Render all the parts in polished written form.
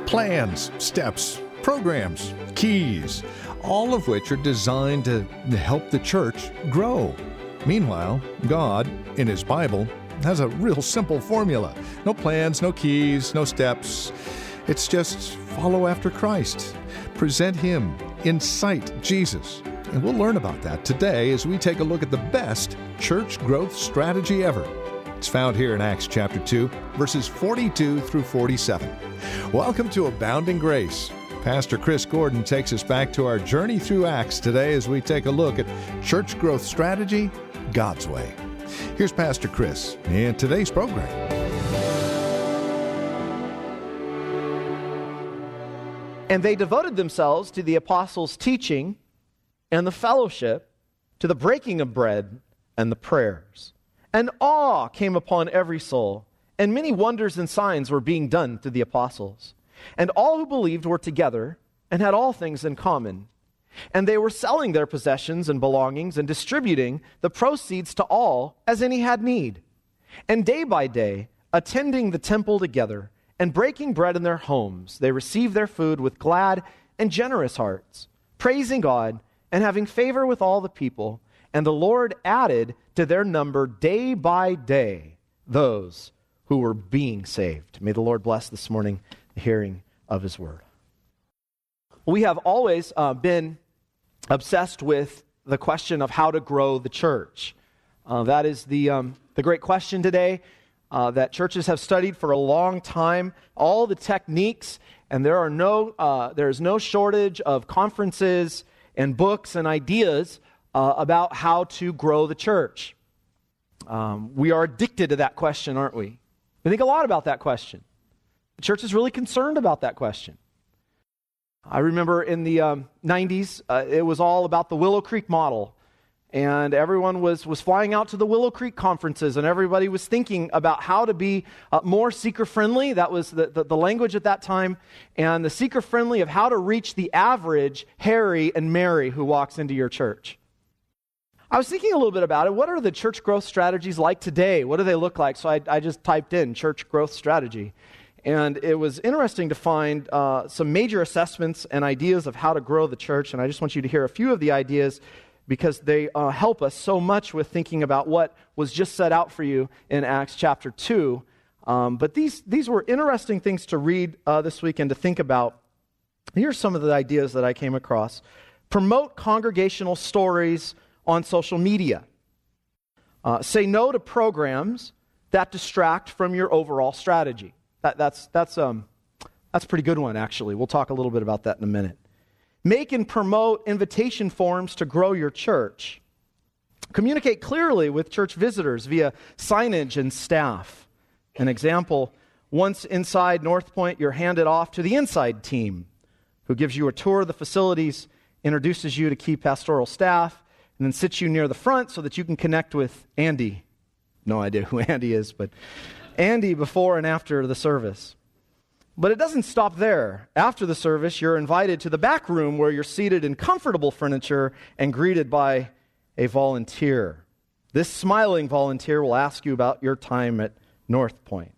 Plans, steps, programs, keys, all of which are designed to help the church grow. Meanwhile, God, in His Bible, has a real simple formula. No plans, no keys, no steps. It's just follow after Christ. Present Him. Incite Jesus. And we'll learn about that today as we take a look at the best church growth strategy ever. It's found here in Acts chapter 2, verses 42 through 47. Welcome to Abounding Grace. Pastor Chris Gordon takes us back to our journey through Acts today as we take a look at church growth strategy God's way. Here's Pastor Chris in today's program. And they devoted themselves to the apostles' teaching and the fellowship, to the breaking of bread and the prayers. And awe came upon every soul, and many wonders and signs were being done through the apostles. And all who believed were together and had all things in common. And they were selling their possessions and belongings and distributing the proceeds to all as any had need. And day by day, attending the temple together and breaking bread in their homes, they received their food with glad and generous hearts, praising God and having favor with all the people. And the Lord added to their number day by day those who were being saved. May the Lord bless this morning the hearing of His word. We have always been obsessed with the question of how to grow the church. That is the great question today that churches have studied for a long time. All the techniques, and there is no shortage of conferences and books and ideas about how to grow the church. We are addicted to that question, aren't we? We think a lot about that question. The church is really concerned about that question. I remember in the 90s, it was all about the Willow Creek model. And everyone was flying out to the Willow Creek conferences, and everybody was thinking about how to be more seeker-friendly. That was the language at that time. And the seeker-friendly of how to reach the average Harry and Mary who walks into your church. I was thinking a little bit about it. What are the church growth strategies like today? What do they look like? So I just typed in church growth strategy. And it was interesting to find some major assessments and ideas of how to grow the church. And I just want you to hear a few of the ideas because they help us so much with thinking about what was just set out for you in Acts chapter 2. But these were interesting things to read this week and to think about. Here's some of the ideas that I came across. Promote congregational stories on social media. Say no to programs that distract from your overall strategy. That's a pretty good one, actually. We'll talk a little bit about that in a minute. Make and promote invitation forms to grow your church. Communicate clearly with church visitors via signage and staff. An example, once inside North Point, you're handed off to the inside team, who gives you a tour of the facilities, introduces you to key pastoral staff, and then sits you near the front so that you can connect with Andy. No idea who Andy is, but Andy before and after the service. But it doesn't stop there. After the service, you're invited to the back room where you're seated in comfortable furniture and greeted by a volunteer. This smiling volunteer will ask you about your time at North Point.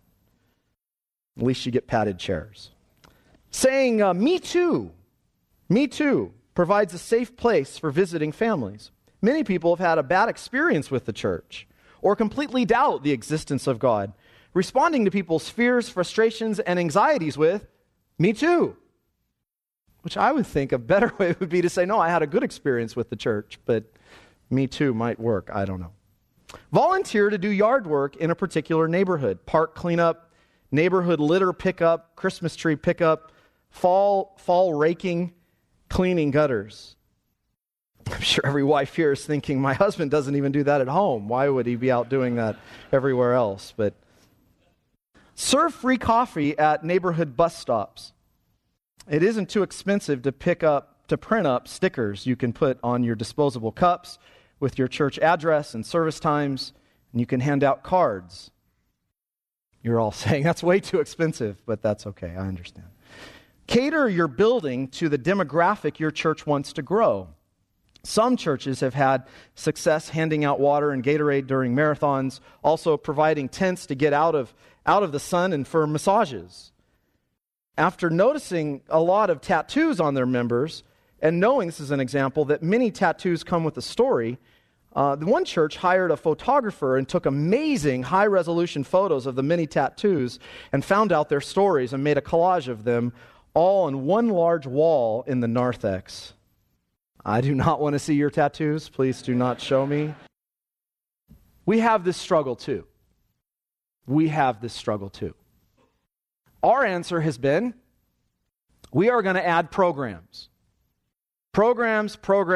At least you get padded chairs. Saying, me too, provides a safe place for visiting families. Many people have had a bad experience with the church or completely doubt the existence of God, responding to people's fears, frustrations, and anxieties with, me too. Which I would think a better way would be to say, no, I had a good experience with the church, but me too might work. I don't know. Volunteer to do yard work in a particular neighborhood. Park cleanup, neighborhood litter pickup, Christmas tree pickup, fall raking, cleaning gutters. I'm sure every wife here is thinking, my husband doesn't even do that at home. Why would he be out doing that everywhere else? But serve free coffee at neighborhood bus stops. It isn't too expensive to print up stickers you can put on your disposable cups with your church address and service times, and you can hand out cards. You're all saying that's way too expensive, but that's okay, I understand. Cater your building to the demographic your church wants to grow. Some churches have had success handing out water and Gatorade during marathons, also providing tents to get out of the sun and for massages. after noticing a lot of tattoos on their members, and knowing, this is an example, that many tattoos come with a story, the one church hired a photographer and took amazing high-resolution photos of the many tattoos and found out their stories and made a collage of them all on one large wall in the narthex. I do not want to see your tattoos. Please do not show me. We have this struggle too. We have this struggle too. Our answer has been, we are going to add programs. Programs.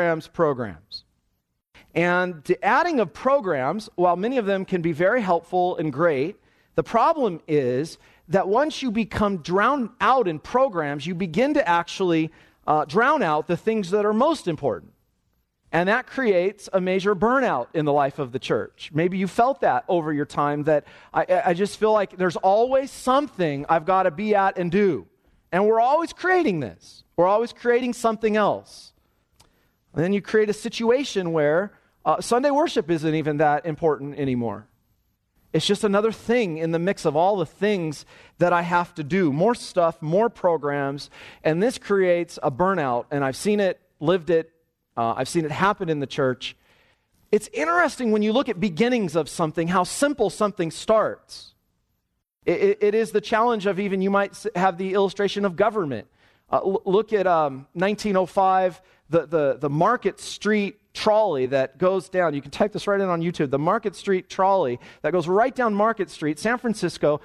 And the adding of programs, while many of them can be very helpful and great, the problem is that once you become drowned out in programs, you begin to actually drown out the things that are most important. And that creates a major burnout in the life of the church. Maybe you felt that over your time, that I just feel like there's always something I've got to be at and do. And we're always creating this. We're always creating something else. And then you create a situation where Sunday worship isn't even that important anymore. It's just another thing in the mix of all the things that I have to do. More stuff, more programs, and this creates a burnout. And I've seen it, lived it, I've seen it happen in the church. It's interesting when you look at beginnings of something, how simple something starts. It is the challenge of even, you might have the illustration of government. Look at 1905, the Market Street trolley that goes down. You can type this right in on YouTube. The Market Street trolley that goes right down Market Street, San Francisco,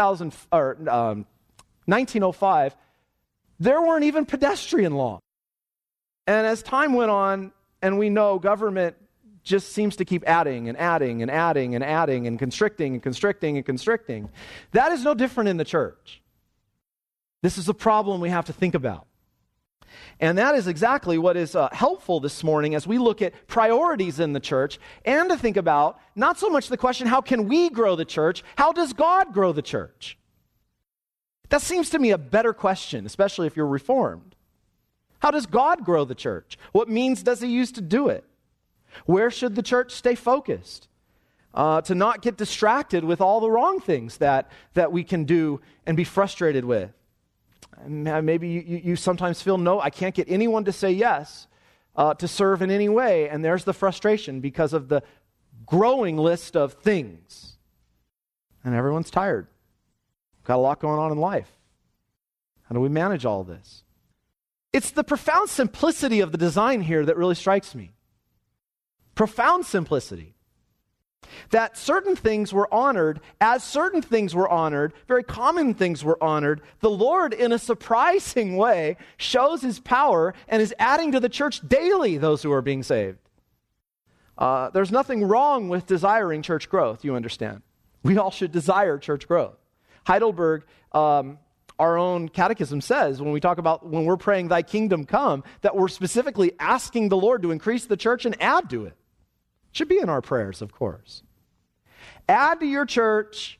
1905. There weren't even pedestrian laws. And as time went on, and we know government just seems to keep adding and adding and adding and adding and constricting and constricting and constricting. That is no different in the church. This is a problem we have to think about. And that is exactly what is helpful this morning as we look at priorities in the church, and to think about not so much the question, how can we grow the church? How does God grow the church? That seems to me a better question, especially if you're Reformed. How does God grow the church? What means does he use to do it? Where should the church stay focused? To not get distracted with all the wrong things that we can do and be frustrated with. And maybe you sometimes feel, no, I can't get anyone to say yes to serve in any way. And there's the frustration because of the growing list of things. And everyone's tired. Got a lot going on in life. How do we manage all this? It's the profound simplicity of the design here that really strikes me. Profound simplicity. That certain things were honored, as certain things were honored, very common things were honored, the Lord, in a surprising way, shows his power and is adding to the church daily those who are being saved. There's nothing wrong with desiring church growth, you understand. We all should desire church growth. Heidelberg, our own catechism says, when we're praying, thy kingdom come, that we're specifically asking the Lord to increase the church and add to it. Should be in our prayers, of course. Add to your church,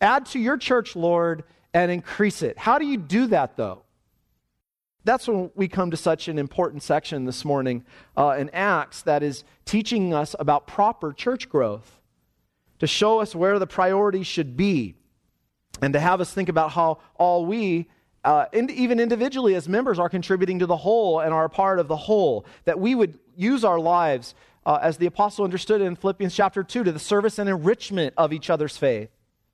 Lord, and increase it. How do you do that, though? That's when we come to such an important section this morning in Acts that is teaching us about proper church growth, to show us where the priorities should be, and to have us think about how all we, even individually as members, are contributing to the whole and are a part of the whole, that we would use our lives as the apostle understood in Philippians chapter 2, to the service and enrichment of each other's faith.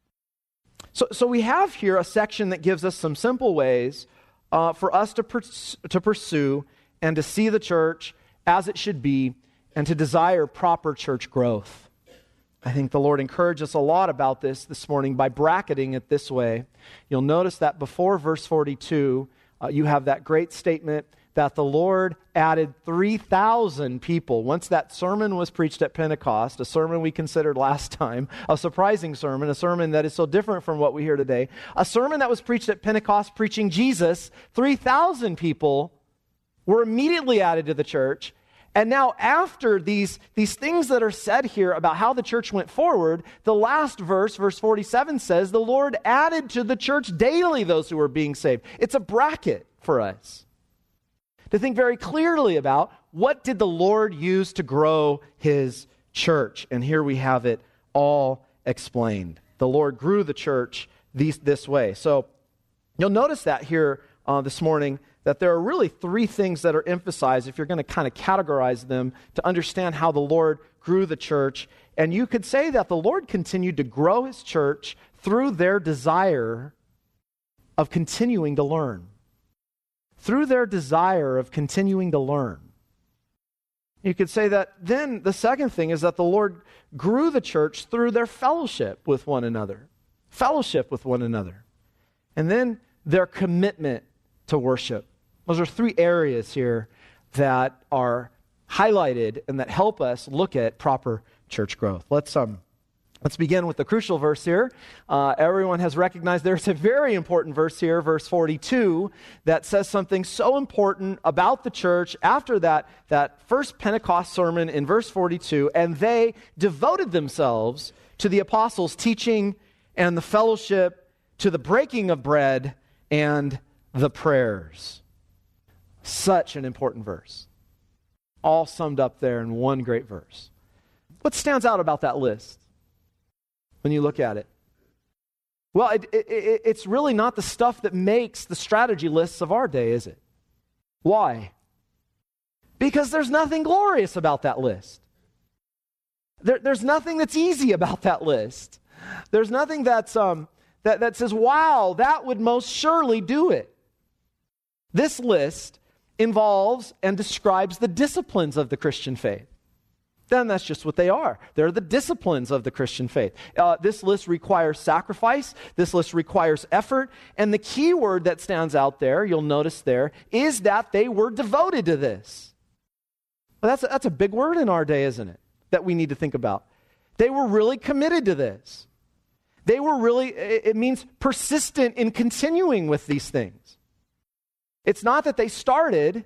So we have here a section that gives us some simple ways for us to pursue and to see the church as it should be and to desire proper church growth. I think the Lord encouraged us a lot about this morning by bracketing it this way. You'll notice that before verse 42, you have that great statement that the Lord added 3,000 people. Once that sermon was preached at Pentecost, a sermon we considered last time, a surprising sermon, a sermon that is so different from what we hear today, a sermon that was preached at Pentecost preaching Jesus, 3,000 people were immediately added to the church. And now after these things that are said here about how the church went forward, the last verse, verse 47, says, the Lord added to the church daily those who were being saved. It's a bracket for us to think very clearly about what did the Lord use to grow his church. And here we have it all explained. The Lord grew the church this way. So You'll notice that here this morning, that there are really three things that are emphasized if you're going to kind of categorize them to understand how the Lord grew the church. And you could say that the Lord continued to grow his church through their desire of continuing to learn. Through their desire of continuing to learn. You could say that then the second thing is that the Lord grew the church through their fellowship with one another. Fellowship with one another. And then their commitment to worship. Those are three areas here that are highlighted and that help us look at proper church growth. Let's begin with the crucial verse here. Everyone has recognized there's a very important verse here, verse 42, that says something so important about the church after that first Pentecost sermon in verse 42, and they devoted themselves to the apostles' teaching and the fellowship, to the breaking of bread and the prayers. Such an important verse. All summed up there in one great verse. What stands out about that list when you look at it? Well, it's really not the stuff that makes the strategy lists of our day, is it? Why? Because there's nothing glorious about that list. There's nothing that's easy about that list. There's nothing that's that says, wow, that would most surely do it. This list involves and describes the disciplines of the Christian faith. Then that's just what they are. They're the disciplines of the Christian faith. This list requires sacrifice. This list requires effort. And the key word that stands out there, you'll notice there, is that they were devoted to this. Well, that's a big word in our day, isn't it? That we need to think about. They were really committed to this. They were really, it means persistent in continuing with these things. It's not that they started.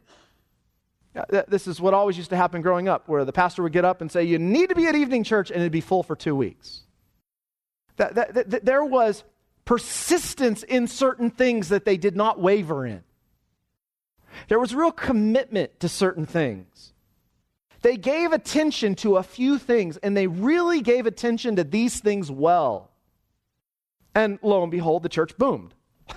This is what always used to happen growing up, where the pastor would get up and say, you need to be at evening church, and it'd be full for 2 weeks. There was persistence in certain things that they did not waver in. There was real commitment to certain things. They gave attention to a few things, and they really gave attention to these things well. And lo and behold, the church boomed.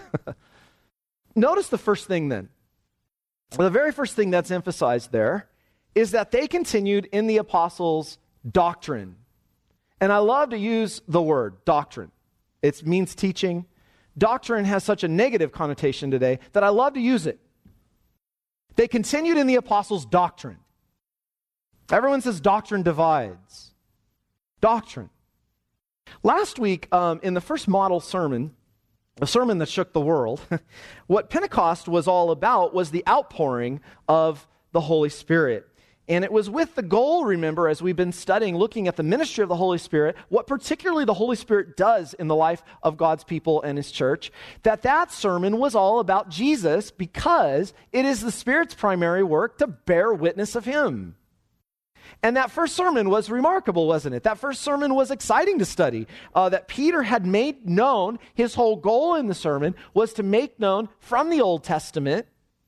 Notice the first thing then. The very first thing that's emphasized there is that they continued in the apostles' doctrine. And I love to use the word doctrine. It means teaching. Doctrine has such a negative connotation today that I love to use it. They continued in the apostles' doctrine. Everyone says doctrine divides. Doctrine. Last week, in the first model sermon, a sermon that shook the world, what Pentecost was all about was the outpouring of the Holy Spirit. And it was with the goal, remember, as we've been studying, looking at the ministry of the Holy Spirit, what particularly the Holy Spirit does in the life of God's people and His church, that sermon was all about Jesus, because it is the Spirit's primary work to bear witness of Him. And that first sermon was remarkable, wasn't it? That first sermon was exciting to study. That Peter had made known, his whole goal in the sermon was to make known from the Old Testament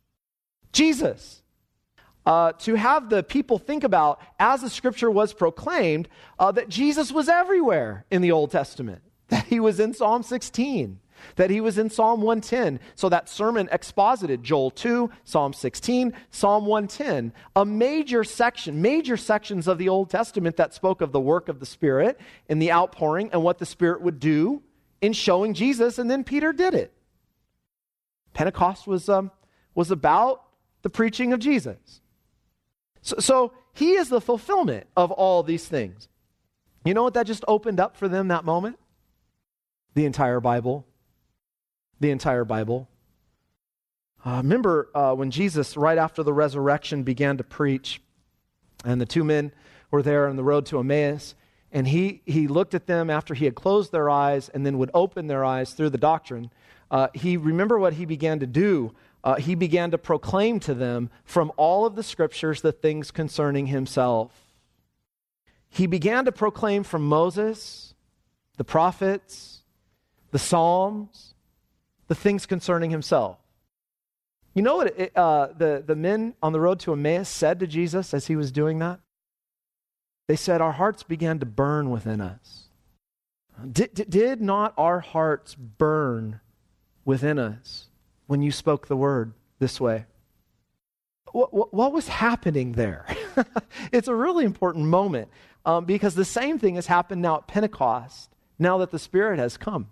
Jesus. To have the people think about, as the scripture was proclaimed, that Jesus was everywhere in the Old Testament. That He was in Psalm 16. That He was in Psalm 110. So that sermon exposited Joel 2, Psalm 16, Psalm 110. Major sections of the Old Testament that spoke of the work of the Spirit in the outpouring and what the Spirit would do in showing Jesus, and then Peter did it. Pentecost was about the preaching of Jesus. So He is the fulfillment of all these things. You know what that just opened up for them that moment? The entire Bible. The entire Bible. Remember when Jesus, right after the resurrection, began to preach, and the two men were there on the road to Emmaus, and he looked at them after He had closed their eyes and then would open their eyes through the doctrine. Remember what He began to do? He began to proclaim to them from all of the scriptures the things concerning Himself. He began to proclaim from Moses, the prophets, the Psalms, the things concerning Himself. You know what the men on the road to Emmaus said to Jesus as He was doing that? They said, our hearts began to burn within us. Did not our hearts burn within us when you spoke the word this way? What was happening there? It's a really important moment because the same thing has happened now at Pentecost, now that the Spirit has come.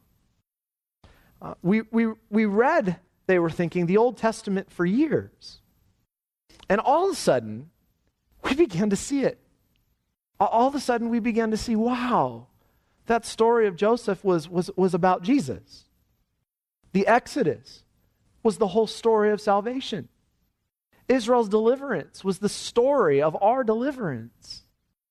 We read, they were thinking, the Old Testament for years. And all of a sudden, we began to see it. All of a sudden, we began to see, wow, that story of Joseph was about Jesus. The Exodus was the whole story of salvation. Israel's deliverance was the story of our deliverance.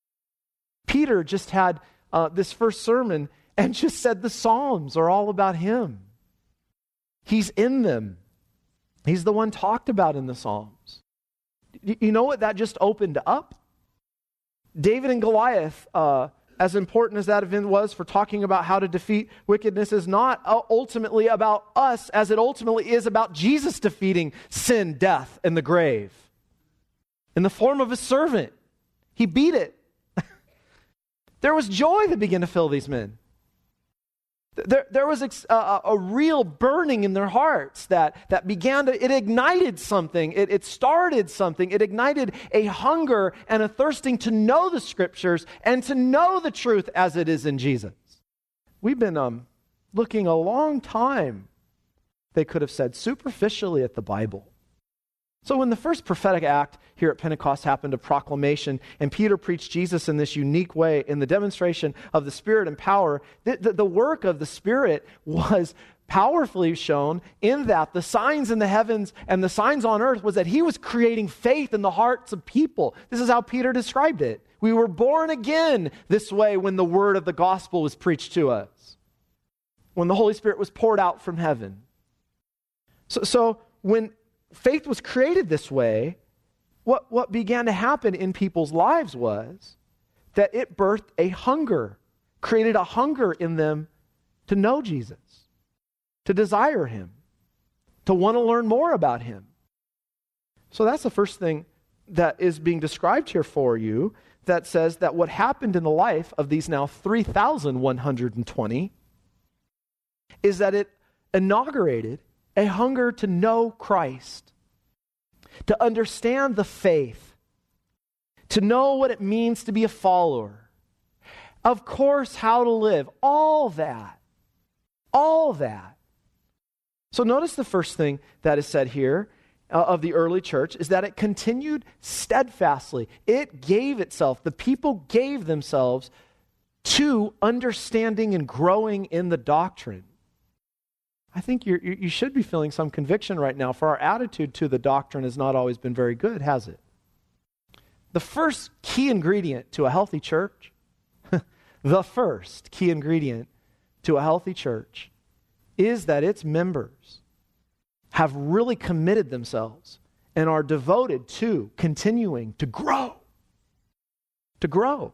Peter just had this first sermon and just said the Psalms are all about him. He's in them. He's the one talked about in the Psalms. You know what that just opened up? David and Goliath, as important as that event was for talking about how to defeat wickedness, is not ultimately about us as it ultimately is about Jesus defeating sin, death, and the grave. In the form of a servant, he beat it. There was joy that began to fill these men. There was a real burning in their hearts that began to, it ignited something, it started something, it ignited a hunger and a thirsting to know the Scriptures and to know the truth as it is in Jesus. We've been looking a long time, they could have said, superficially at the Bible. So when the first prophetic act here at Pentecost happened, a proclamation, and Peter preached Jesus in this unique way in the demonstration of the Spirit and power, the work of the Spirit was powerfully shown in that the signs in the heavens and the signs on earth was that he was creating faith in the hearts of people. This is how Peter described it. We were born again this way when the word of the gospel was preached to us, when the Holy Spirit was poured out from heaven. So when faith was created this way, what began to happen in people's lives was that it birthed a hunger, created a hunger in them to know Jesus, to desire him, to want to learn more about him. So that's the first thing that is being described here for you, that says that what happened in the life of these now 3,120 is that it inaugurated a hunger to know Christ, to understand the faith, to know what it means to be a follower. Of course, how to live, all that. So notice the first thing that is said here of the early church is that it continued steadfastly. It gave itself, the people gave themselves to understanding and growing in the doctrine. I think you should be feeling some conviction right now, for our attitude to the doctrine has not always been very good, has it? The first key ingredient to a healthy church, the first key ingredient to a healthy church is that its members have really committed themselves and are devoted to continuing to grow. To grow.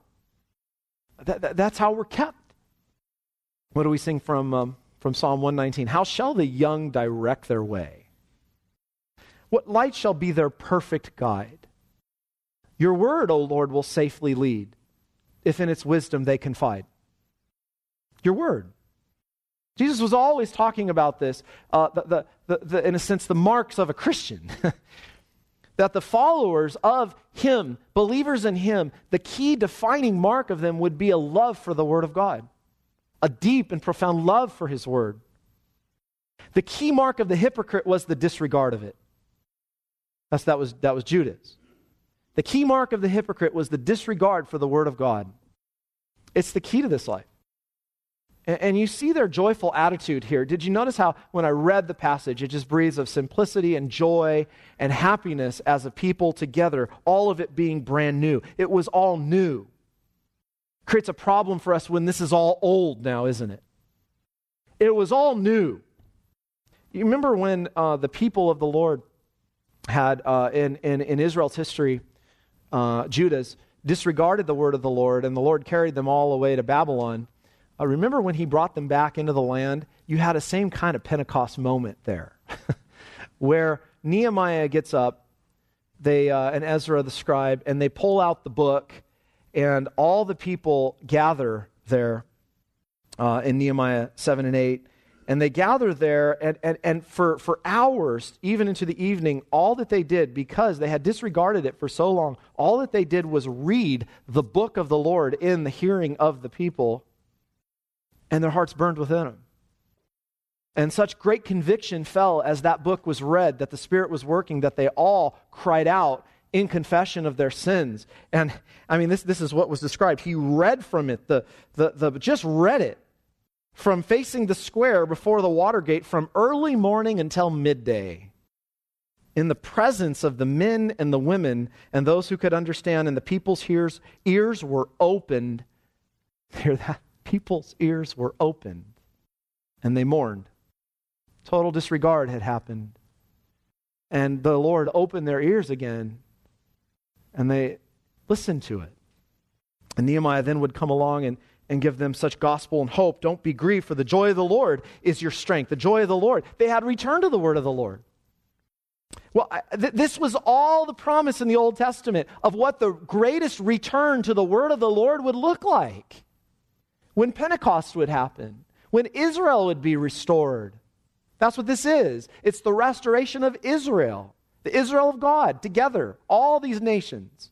That's how we're kept. What do we sing from Psalm 119? How shall the young direct their way? What light shall be their perfect guide? Your word, O Lord, will safely lead, if in its wisdom they confide. Your word. Jesus was always talking about this, in a sense, the marks of a Christian. That the followers of him, believers in him, the key defining mark of them would be a love for the word of God. A deep and profound love for his word. The key mark of the hypocrite was the disregard of it. That was Judas. The key mark of the hypocrite was the disregard for the word of God. It's the key to this life. And you see their joyful attitude here. Did you notice how when I read the passage, it just breathes of simplicity and joy and happiness as a people together, all of it being brand new. It was all new. Creates a problem for us when this is all old now, isn't it? It was all new. You remember when the people of the Lord had, in Israel's history, Judas disregarded the word of the Lord, and the Lord carried them all away to Babylon. Remember when he brought them back into the land? You had a same kind of Pentecost moment there, where Nehemiah gets up, and Ezra the scribe, and they pull out the book, and all the people gather there in Nehemiah 7 and 8, And they gathered there, and for hours, even into the evening, all that they did, because they had disregarded it for so long, all that they did was read the book of the Lord in the hearing of the people, and their hearts burned within them. And such great conviction fell as that book was read, that the Spirit was working, that they all cried out in confession of their sins. And I mean, this is what was described. He read from it, just read it, from facing the square before the Watergate from early morning until midday, in the presence of the men and the women and those who could understand, and the people's ears were opened. Hear that? People's ears were opened, and they mourned. Total disregard had happened. And the Lord opened their ears again, and they listened to it. And Nehemiah then would come along and give them such gospel and hope. Don't be grieved, for the joy of the Lord is your strength. The joy of the Lord. They had returned to the word of the Lord. Well, this was all the promise in the Old Testament of what the greatest return to the word of the Lord would look like. When Pentecost would happen. When Israel would be restored. That's what this is. It's the restoration of Israel. The Israel of God together. All these nations.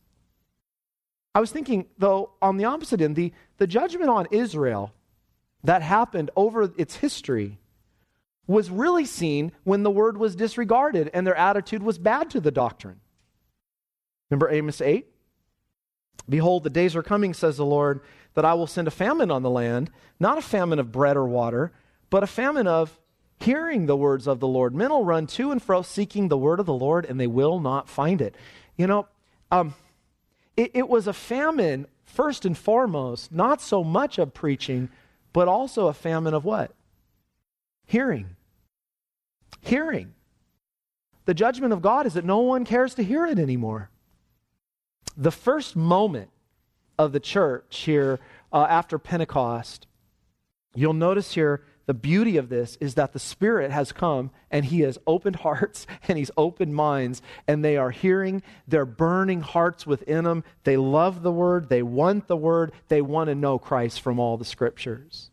I was thinking, though, on the opposite end, the judgment on Israel that happened over its history was really seen when the word was disregarded and their attitude was bad to the doctrine. Remember Amos 8? Behold, the days are coming, says the Lord, that I will send a famine on the land, not a famine of bread or water, but a famine of hearing the words of the Lord. Men will run to and fro seeking the word of the Lord, and they will not find it. You know, it was a famine, first and foremost, not so much of preaching, but also a famine of what? Hearing. Hearing. The judgment of God is that no one cares to hear it anymore. The first moment of the church here after Pentecost, you'll notice here the beauty of this is that the Spirit has come and He has opened hearts and He's opened minds, and they are hearing. They're burning hearts within them. They love the Word. They want the Word. They want to know Christ from all the Scriptures.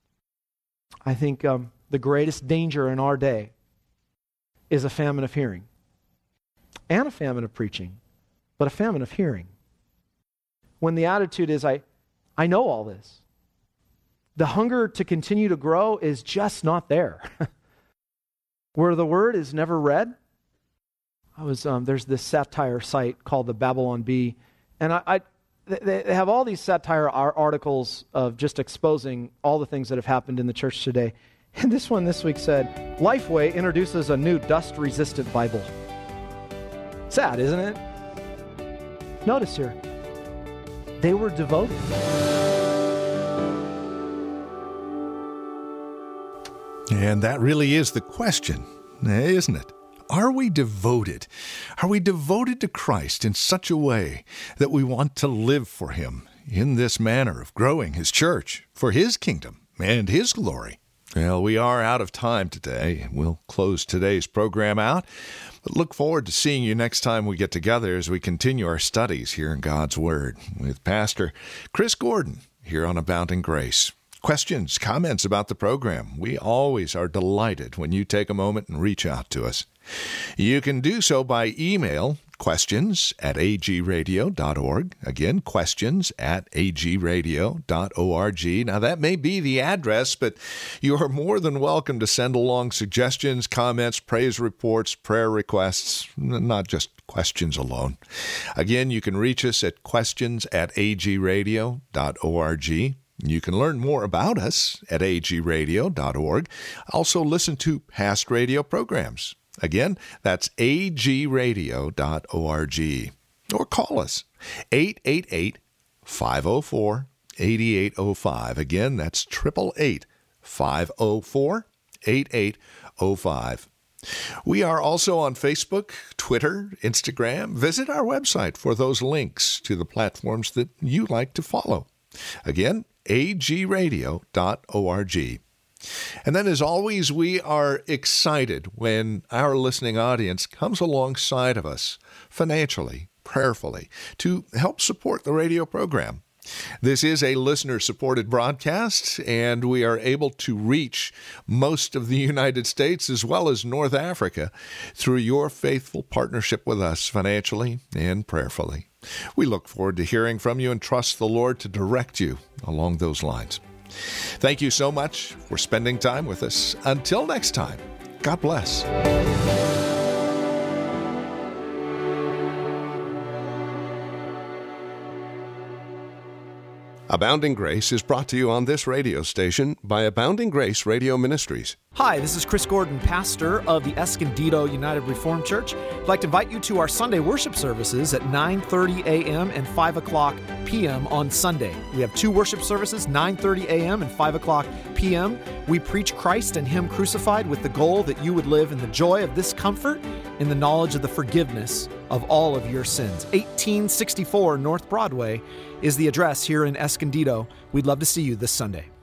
I think the greatest danger in our day is a famine of hearing and a famine of preaching, but a famine of hearing. When the attitude is, I know all this. The hunger to continue to grow is just not there. Where the word is never read. There's this satire site called the Babylon Bee, and they have all these satire articles of just exposing all the things that have happened in the church today. And this one this week said, Lifeway introduces a new dust-resistant Bible. Sad, isn't it? Notice here, they were devoted. And that really is the question, isn't it? Are we devoted? Are we devoted to Christ in such a way that we want to live for Him in this manner of growing His church for His kingdom and His glory? Well, we are out of time today. We'll close today's program out, but look forward to seeing you next time we get together as we continue our studies here in God's Word with Pastor Chris Gordon here on Abounding Grace. Questions, comments about the program. We always are delighted when you take a moment and reach out to us. You can do so by email, questions@agradio.org. Again, questions@agradio.org. Now, that may be the address, but you are more than welcome to send along suggestions, comments, praise reports, prayer requests, not just questions alone. Again, you can reach us at questions@agradio.org. You can learn more about us at agradio.org. Also listen to past radio programs. Again, that's agradio.org. Or call us, 888-504-8805. Again, that's 888-504-8805. We are also on Facebook, Twitter, Instagram. Visit our website for those links to the platforms that you like to follow. Again, agradio.org. And then, as always, we are excited when our listening audience comes alongside of us financially, prayerfully, to help support the radio program. This is a listener-supported broadcast, and we are able to reach most of the United States as well as North Africa through your faithful partnership with us financially and prayerfully. We look forward to hearing from you and trust the Lord to direct you along those lines. Thank you so much for spending time with us. Until next time, God bless. Abounding Grace is brought to you on this radio station by Abounding Grace Radio Ministries. Hi, this is Chris Gordon, pastor of the Escondido United Reformed Church. I'd like to invite you to our Sunday worship services at 9:30 a.m. and 5 o'clock p.m. on Sunday. We have two worship services, 9:30 a.m. and 5 o'clock p.m. We preach Christ and Him crucified with the goal that you would live in the joy of this comfort, in the knowledge of the forgiveness of all of your sins. 1864 North Broadway is the address here in Escondido. We'd love to see you this Sunday.